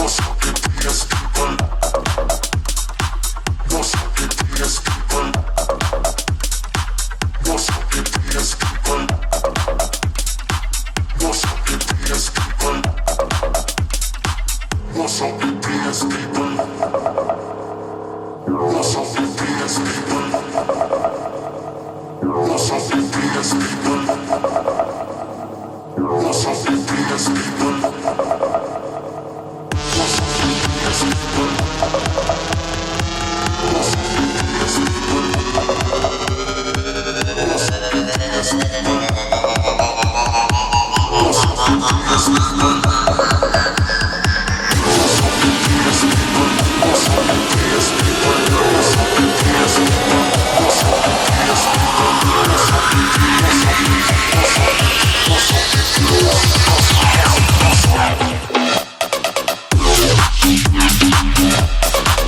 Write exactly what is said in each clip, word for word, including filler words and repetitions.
We'll be right back.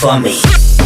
for me.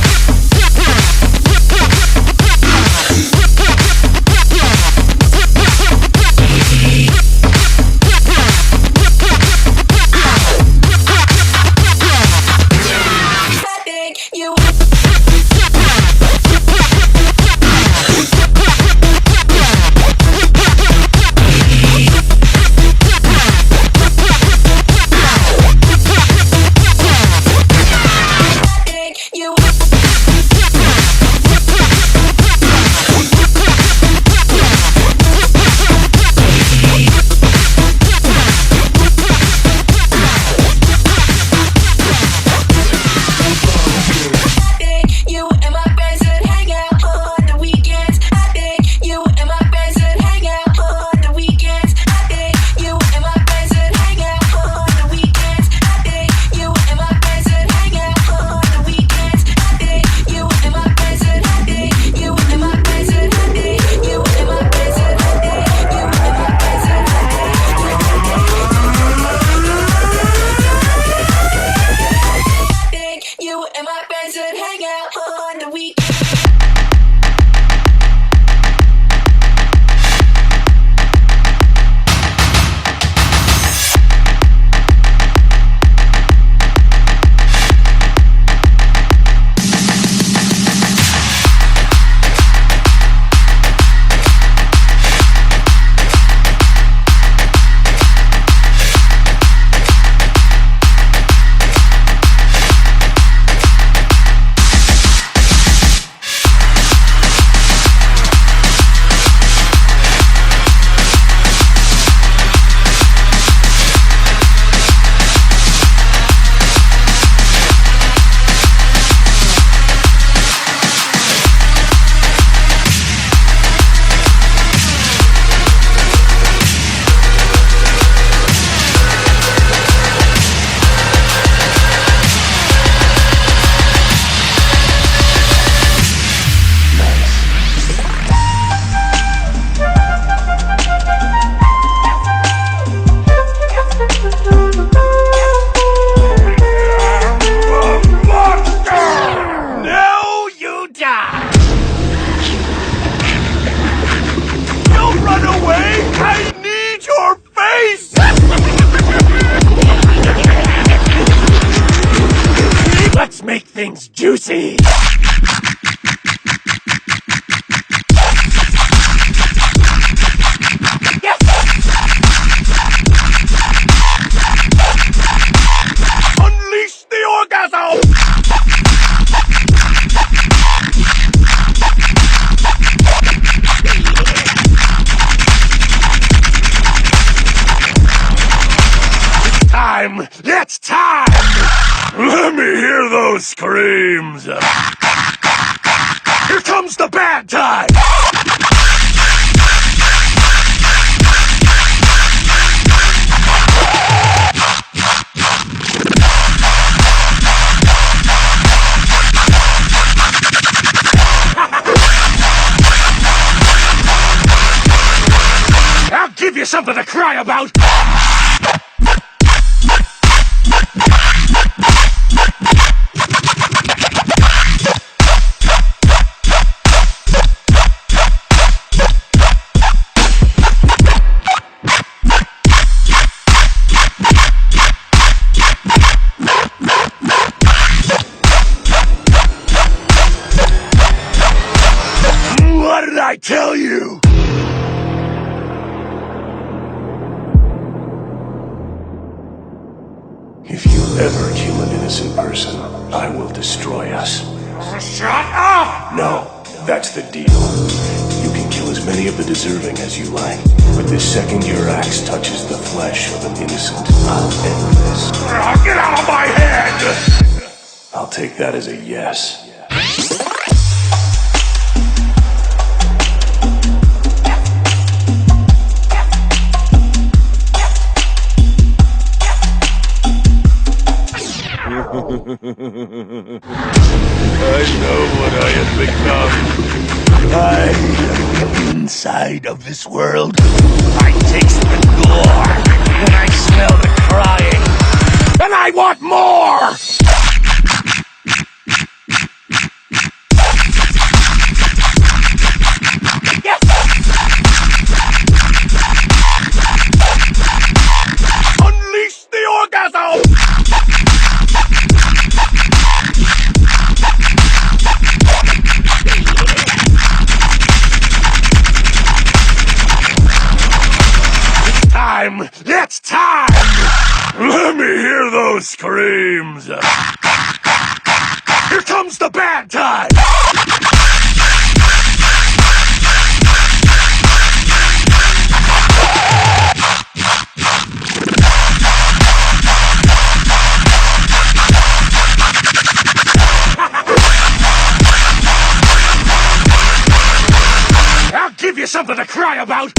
Make things juicy! Yes! Unleash the orgasm! It's time! It's time! Let me hear those screams! Here comes the bad time! I'll give you something to cry about! What did I tell you? If you ever kill an innocent person, I will destroy us. Shut up! No, that's the deal. You can kill as many of the deserving as you like, but the second your axe touches the flesh of an innocent, I'll end this. Get out of my head! I'll take that as a yes. I know what I have become. I am the inside of this world. I taste the gore, and I smell the crying, and I want more! screams. Here comes the bad time! I'll give you something to cry about!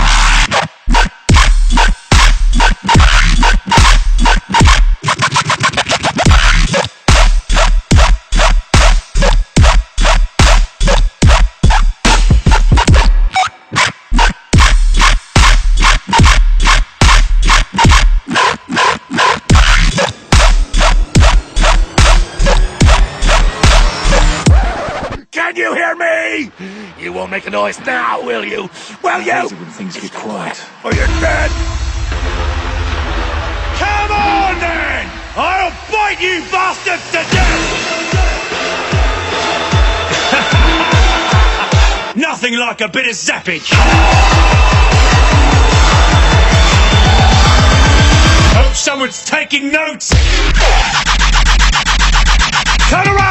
Can you hear me? You won't make a noise now, will you? Will you? When things get quiet. Or you're dead? Come on then! I'll bite you bastards to death! Nothing like a bit of zappage! Hope someone's taking notes! Turn around!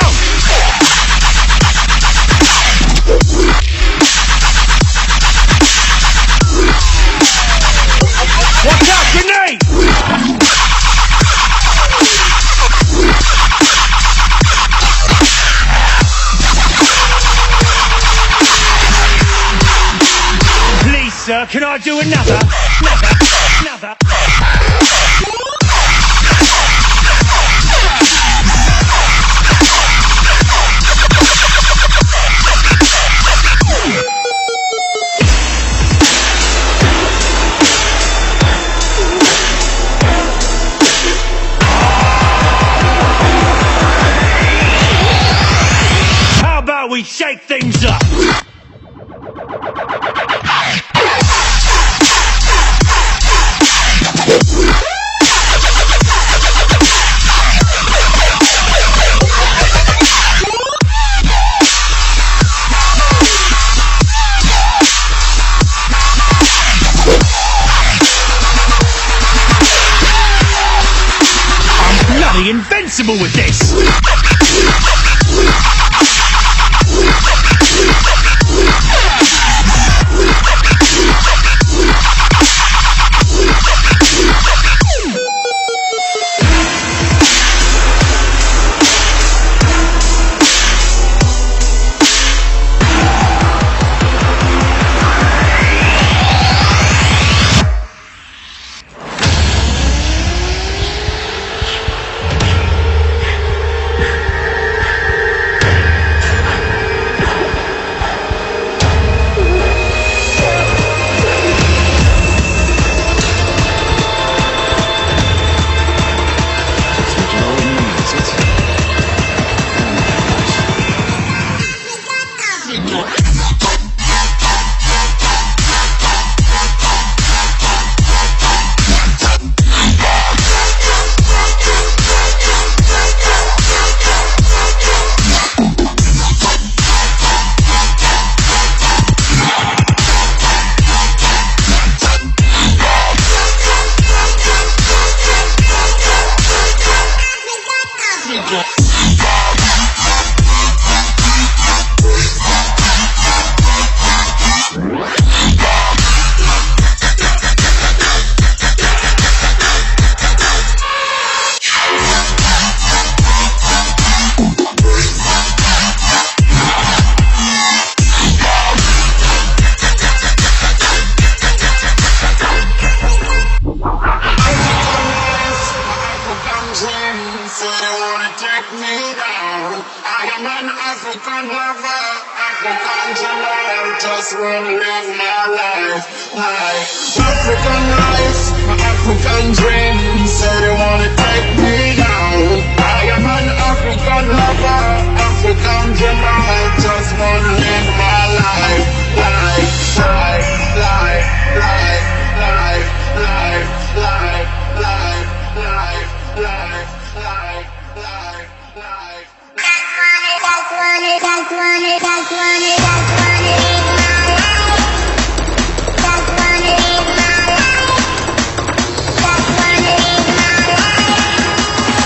Watch out, grenade! Please, sir, can I do another? Another? Another? We shake things up. I'm bloody invincible with this. African lover, African gentleman, just wanna live my life, life. African life, my African dream, say they wanna take me down. I am an African lover, African gentleman, just wanna live my life, life, life, life, life, life, life, life, life, life, life, life, life, life. Just wanna, just wanna, just wanna, just wanna live my life. Just wanna live my life. Just wanna live my life.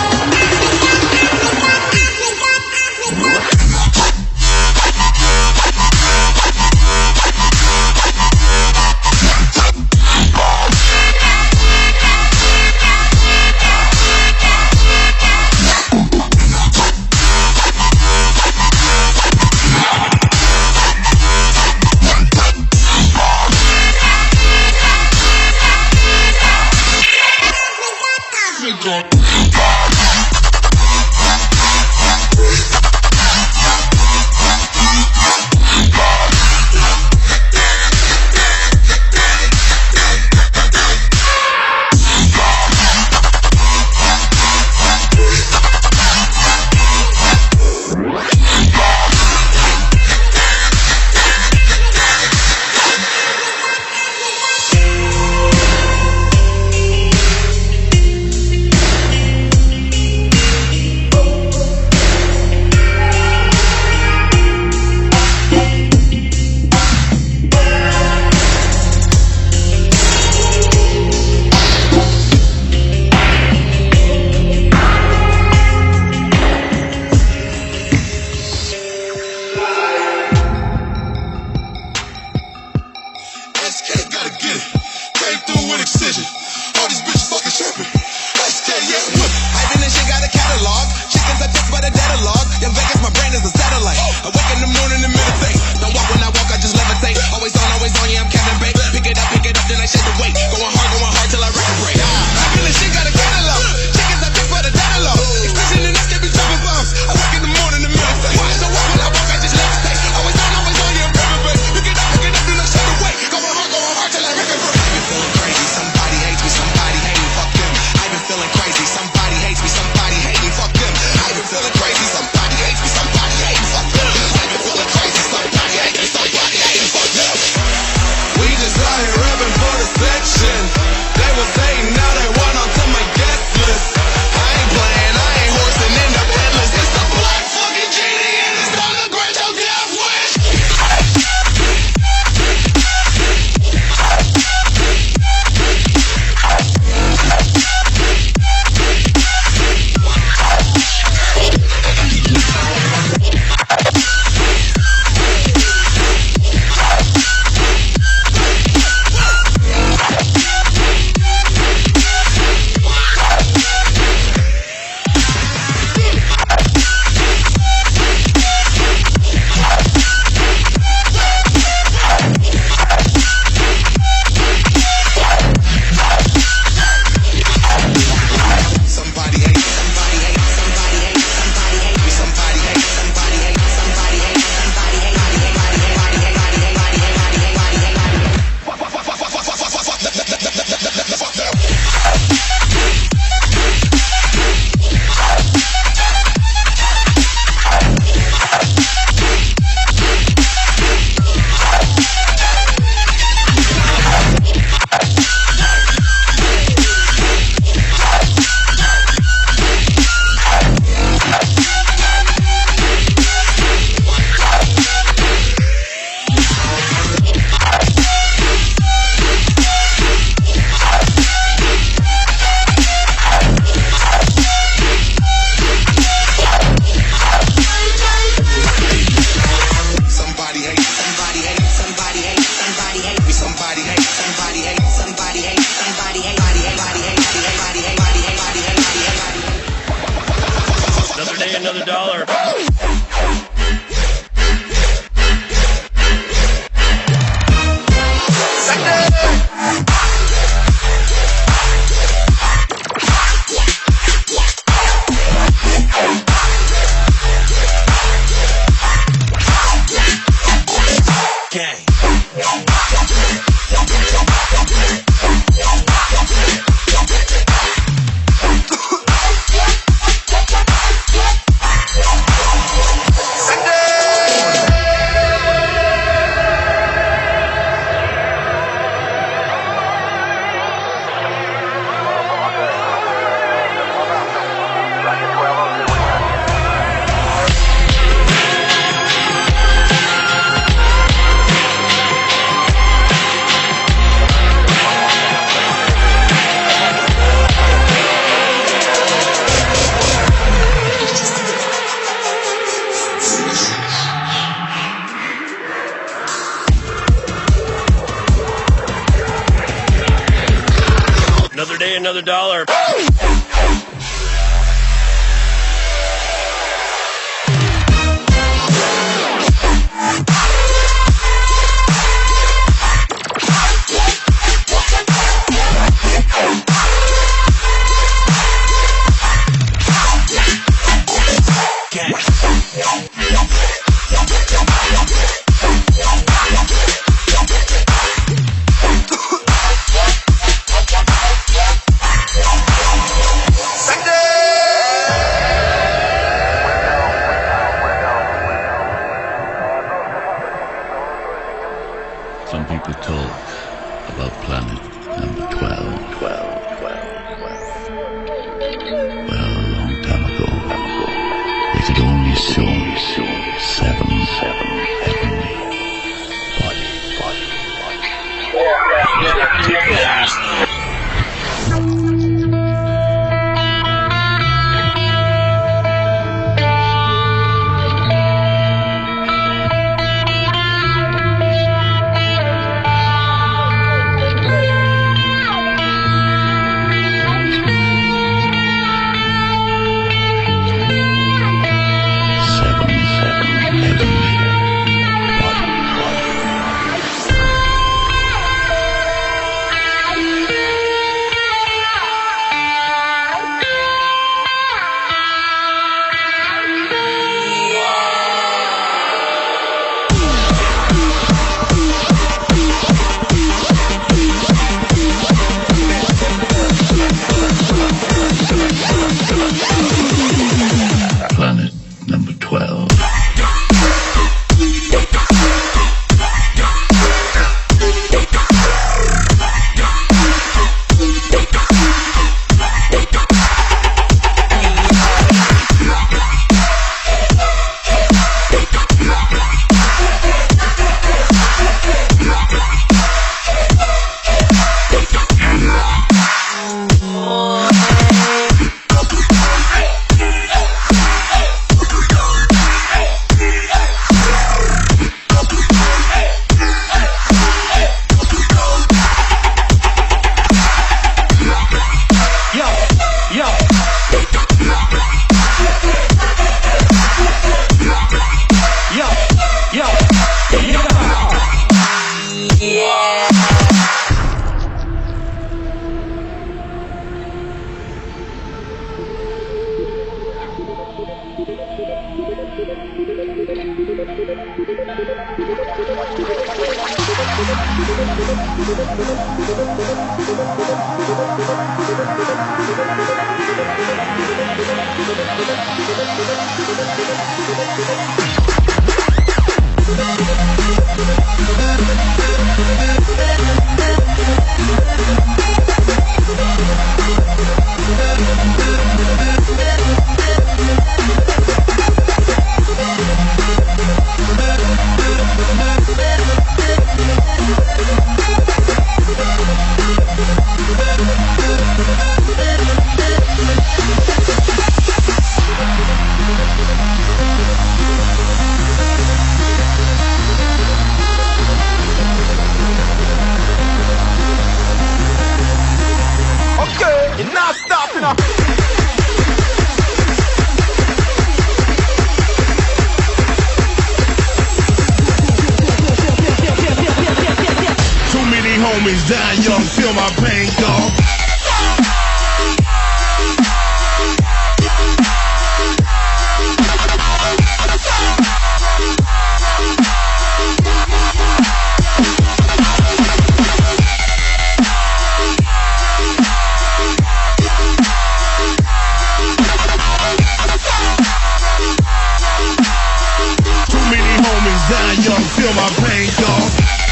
Gang. Another day, another dollar. Some people talk about planet number twelve, twelve, twelve, twelve. Well, a long time ago, they could only see seven, seven heavenly body, body, body. Planet number twelve. Homies dying young, feel my pain, dog. dying young, feel my pain, y'all.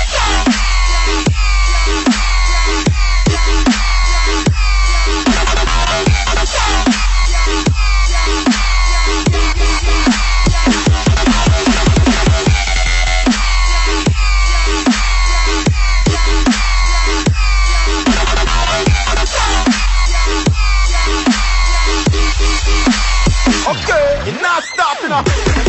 Okay, you're not stopping up.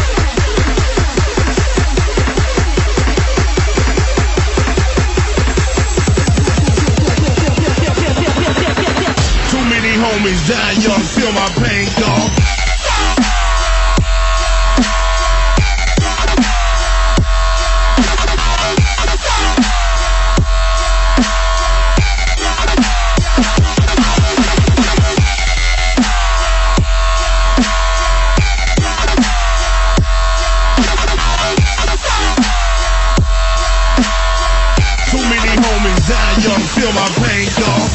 Too many homies dying young, feel my pain, dog. Too many homies dying young, feel my pain, dog.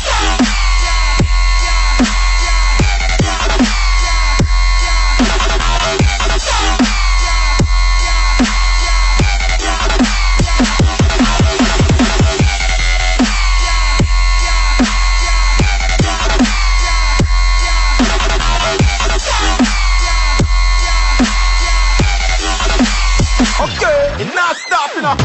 Okay, you're not stopping up.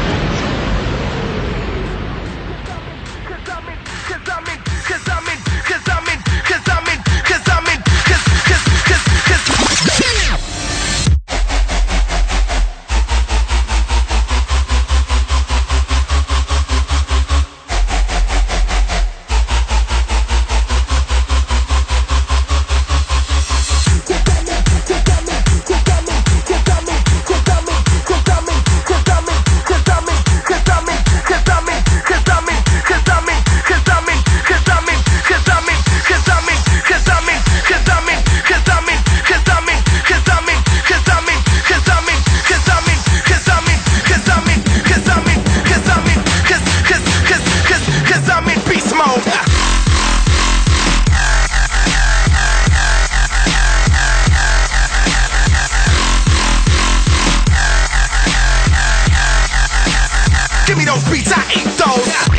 Give me those beats, I eat those.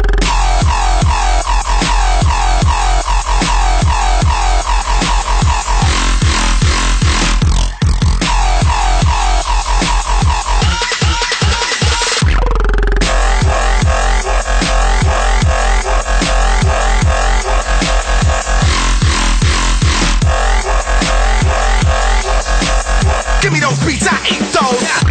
Give me those beats, I eat those.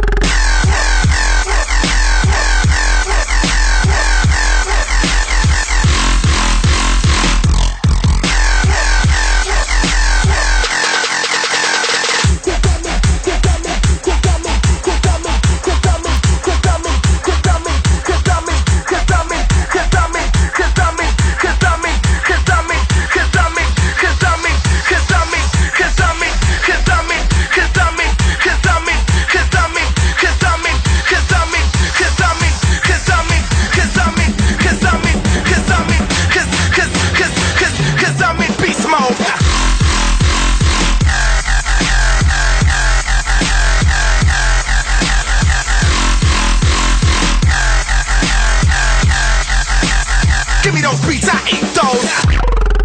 Give me those beats, I eat those.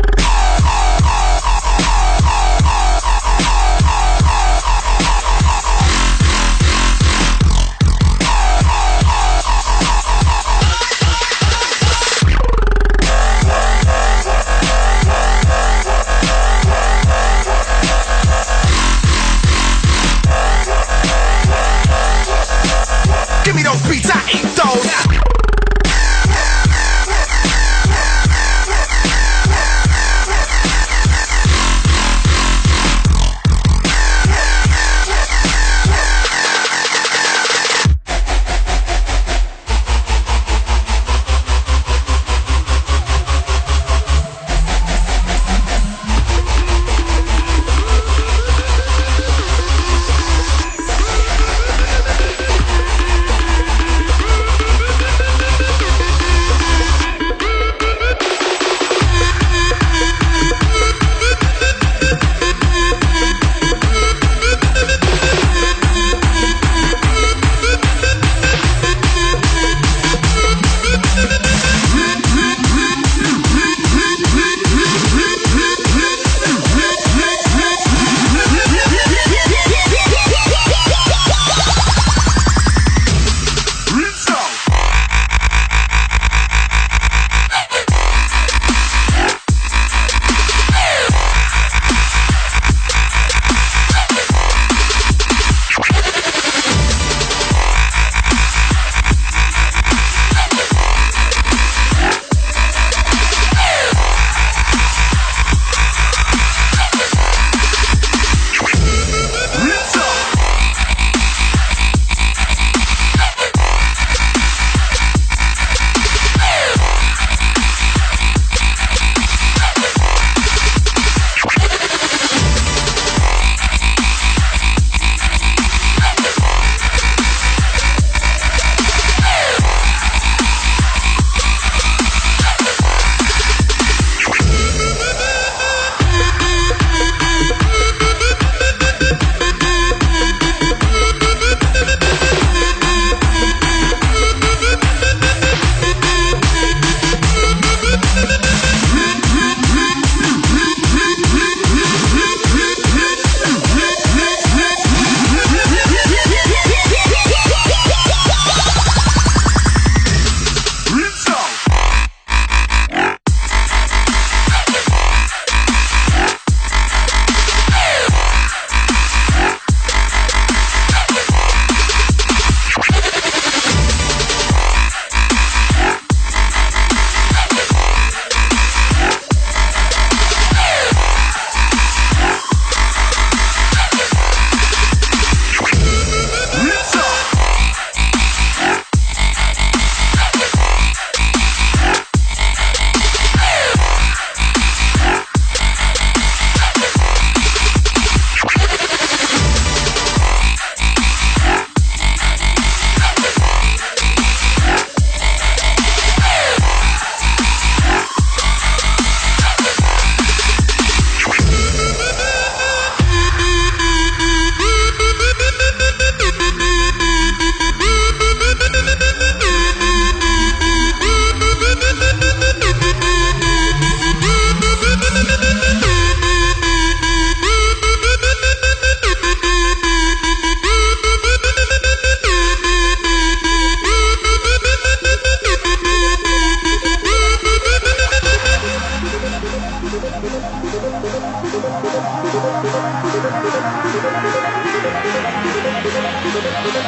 Give me those beats, I eat those.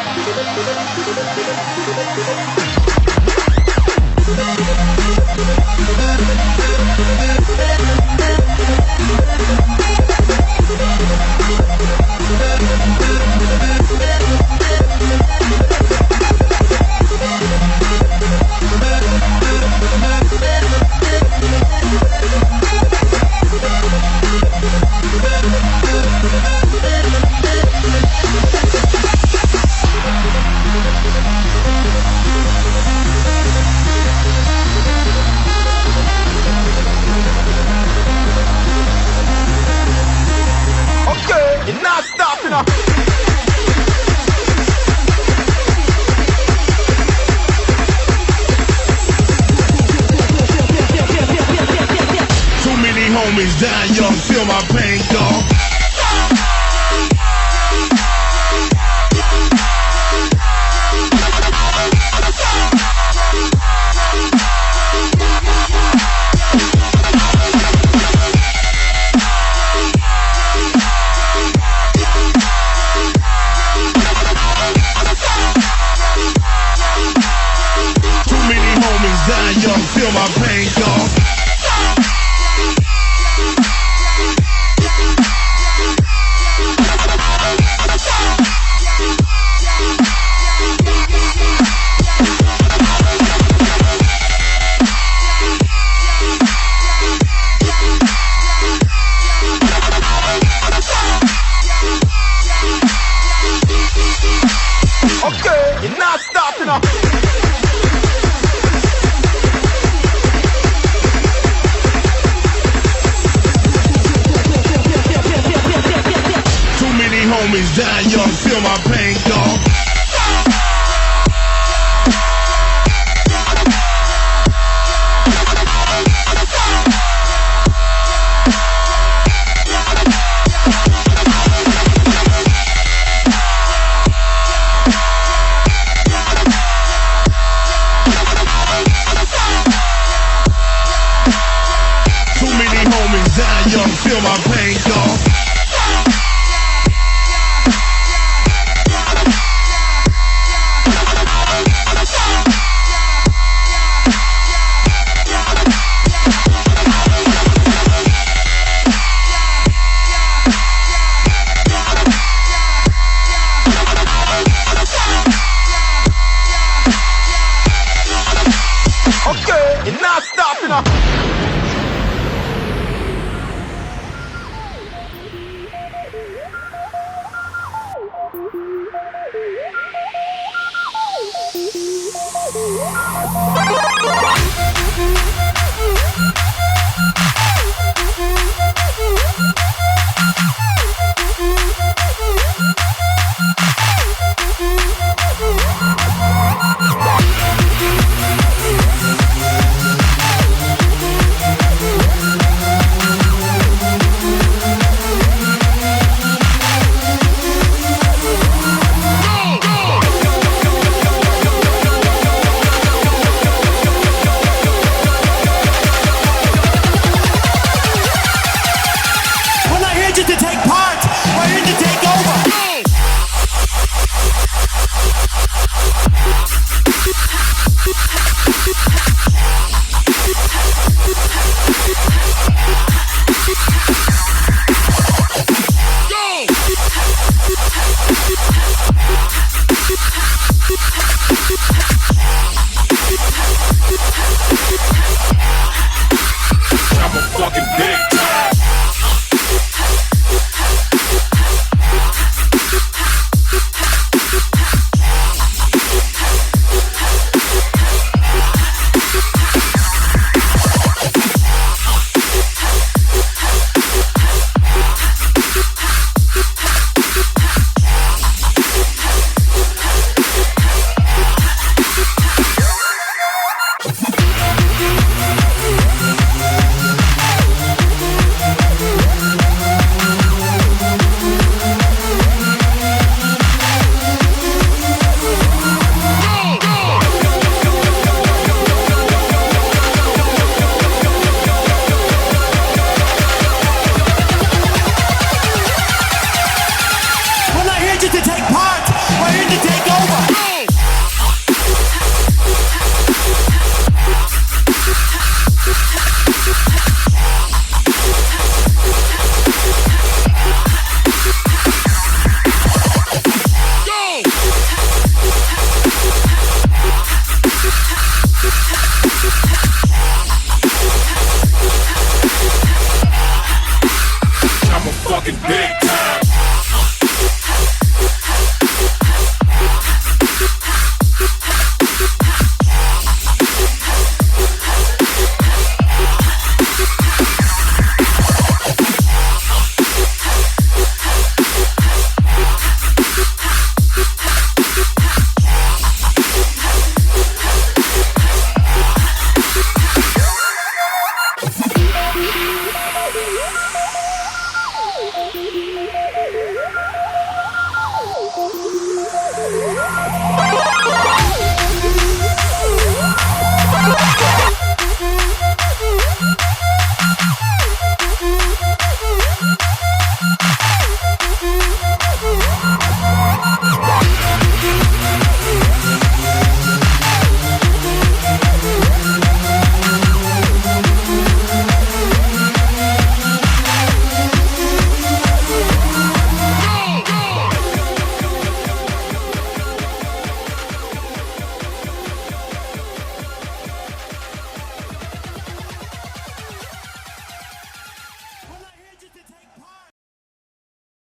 Okay, you're not stopping us. Too many homies dying young, feel my pain, dog. Too many homies dying young, feel my pain, dog. Okay, you're not stopping us. Too many homies dying young, feel my pain, dog. Too many homies dying young, feel my pain, dog. Okay, you're not stopping us. Thank you.